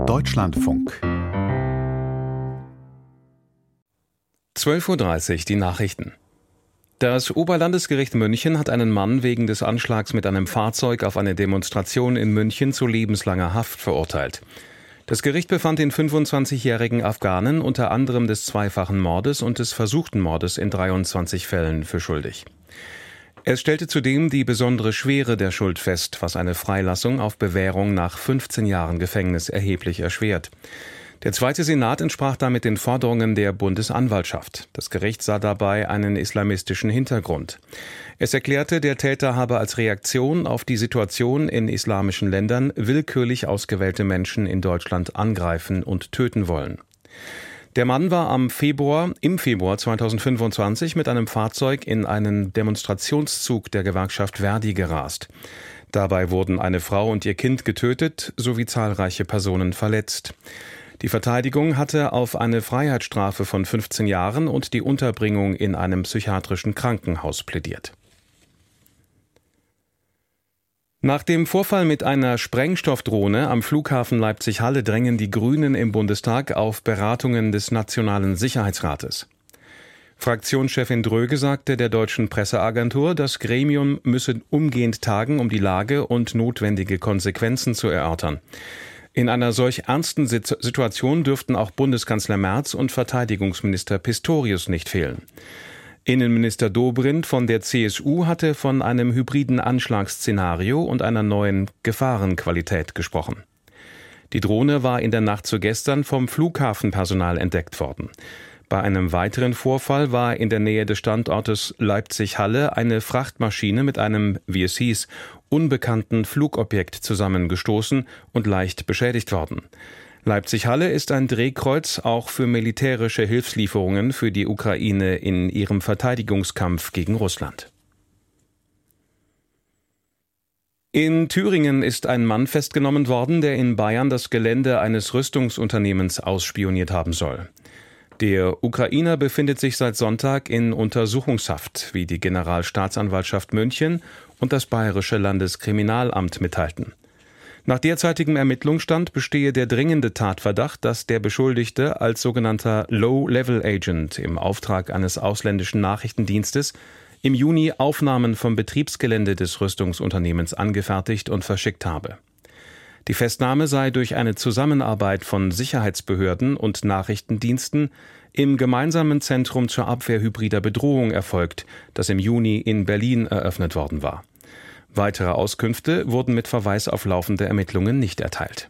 Deutschlandfunk 12:30 Uhr, die Nachrichten. Das Oberlandesgericht München hat einen Mann wegen des Anschlags mit einem Fahrzeug auf eine Demonstration in München zu lebenslanger Haft verurteilt. Das Gericht befand den 25-jährigen Afghanen unter anderem des zweifachen Mordes und des versuchten Mordes in 23 Fällen für schuldig. Es stellte zudem die besondere Schwere der Schuld fest, was eine Freilassung auf Bewährung nach 15 Jahren Gefängnis erheblich erschwert. Der Zweite Senat entsprach damit den Forderungen der Bundesanwaltschaft. Das Gericht sah dabei einen islamistischen Hintergrund. Es erklärte, der Täter habe als Reaktion auf die Situation in islamischen Ländern willkürlich ausgewählte Menschen in Deutschland angreifen und töten wollen. Der Mann war im Februar 2025 mit einem Fahrzeug in einen Demonstrationszug der Gewerkschaft Verdi gerast. Dabei wurden eine Frau und ihr Kind getötet sowie zahlreiche Personen verletzt. Die Verteidigung hatte auf eine Freiheitsstrafe von 15 Jahren und die Unterbringung in einem psychiatrischen Krankenhaus plädiert. Nach dem Vorfall mit einer Sprengstoffdrohne am Flughafen Leipzig-Halle drängen die Grünen im Bundestag auf Beratungen des Nationalen Sicherheitsrates. Fraktionschefin Dröge sagte der deutschen Presseagentur, das Gremium müsse umgehend tagen, um die Lage und notwendige Konsequenzen zu erörtern. In einer solch ernsten Situation dürften auch Bundeskanzler Merz und Verteidigungsminister Pistorius nicht fehlen. Innenminister Dobrindt von der CSU hatte von einem hybriden Anschlagsszenario und einer neuen Gefahrenqualität gesprochen. Die Drohne war in der Nacht zu gestern vom Flughafenpersonal entdeckt worden. Bei einem weiteren Vorfall war in der Nähe des Standortes Leipzig-Halle eine Frachtmaschine mit einem, wie es hieß, unbekannten Flugobjekt zusammengestoßen und leicht beschädigt worden. Leipzig-Halle ist ein Drehkreuz auch für militärische Hilfslieferungen für die Ukraine in ihrem Verteidigungskampf gegen Russland. In Thüringen ist ein Mann festgenommen worden, der in Bayern das Gelände eines Rüstungsunternehmens ausspioniert haben soll. Der Ukrainer befindet sich seit Sonntag in Untersuchungshaft, wie die Generalstaatsanwaltschaft München und das Bayerische Landeskriminalamt mitteilten. Nach derzeitigem Ermittlungsstand bestehe der dringende Tatverdacht, dass der Beschuldigte als sogenannter Low-Level-Agent im Auftrag eines ausländischen Nachrichtendienstes im Juni Aufnahmen vom Betriebsgelände des Rüstungsunternehmens angefertigt und verschickt habe. Die Festnahme sei durch eine Zusammenarbeit von Sicherheitsbehörden und Nachrichtendiensten im gemeinsamen Zentrum zur Abwehr hybrider Bedrohung erfolgt, das im Juni in Berlin eröffnet worden war. Weitere Auskünfte wurden mit Verweis auf laufende Ermittlungen nicht erteilt.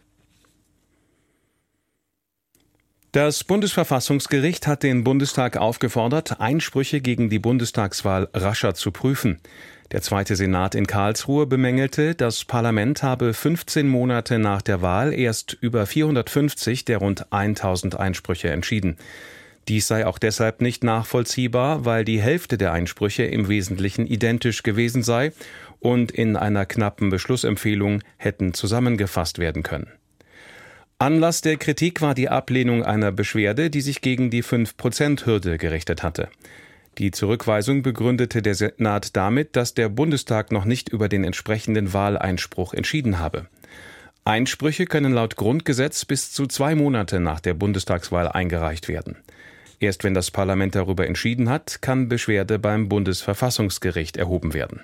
Das Bundesverfassungsgericht hat den Bundestag aufgefordert, Einsprüche gegen die Bundestagswahl rascher zu prüfen. Der Zweite Senat in Karlsruhe bemängelte, das Parlament habe 15 Monate nach der Wahl erst über 450 der rund 1000 Einsprüche entschieden. Dies sei auch deshalb nicht nachvollziehbar, weil die Hälfte der Einsprüche im Wesentlichen identisch gewesen sei und in einer knappen Beschlussempfehlung hätten zusammengefasst werden können. Anlass der Kritik war die Ablehnung einer Beschwerde, die sich gegen die 5%-Hürde gerichtet hatte. Die Zurückweisung begründete der Senat damit, dass der Bundestag noch nicht über den entsprechenden Wahleinspruch entschieden habe. Einsprüche können laut Grundgesetz bis zu 2 Monate nach der Bundestagswahl eingereicht werden. Erst wenn das Parlament darüber entschieden hat, kann Beschwerde beim Bundesverfassungsgericht erhoben werden.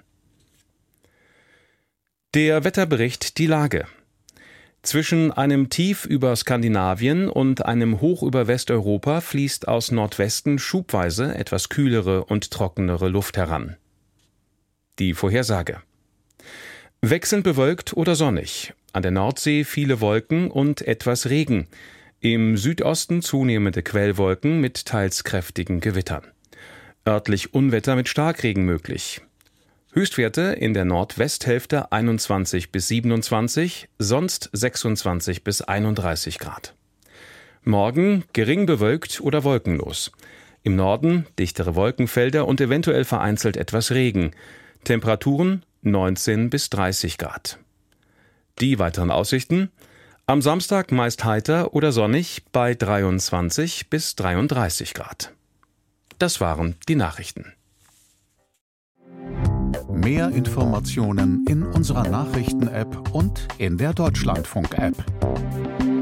Der Wetterbericht, die Lage. Zwischen einem Tief über Skandinavien und einem Hoch über Westeuropa fließt aus Nordwesten schubweise etwas kühlere und trockenere Luft heran. Die Vorhersage. Wechselnd bewölkt oder sonnig. An der Nordsee viele Wolken und etwas Regen. Im Südosten zunehmende Quellwolken mit teils kräftigen Gewittern. Örtlich Unwetter mit Starkregen möglich. Höchstwerte in der Nordwesthälfte 21 bis 27, sonst 26 bis 31 Grad. Morgen gering bewölkt oder wolkenlos. Im Norden dichtere Wolkenfelder und eventuell vereinzelt etwas Regen. Temperaturen 19 bis 30 Grad. Die weiteren Aussichten: am Samstag meist heiter oder sonnig bei 23 bis 33 Grad. Das waren die Nachrichten. Mehr Informationen in unserer Nachrichten-App und in der Deutschlandfunk-App.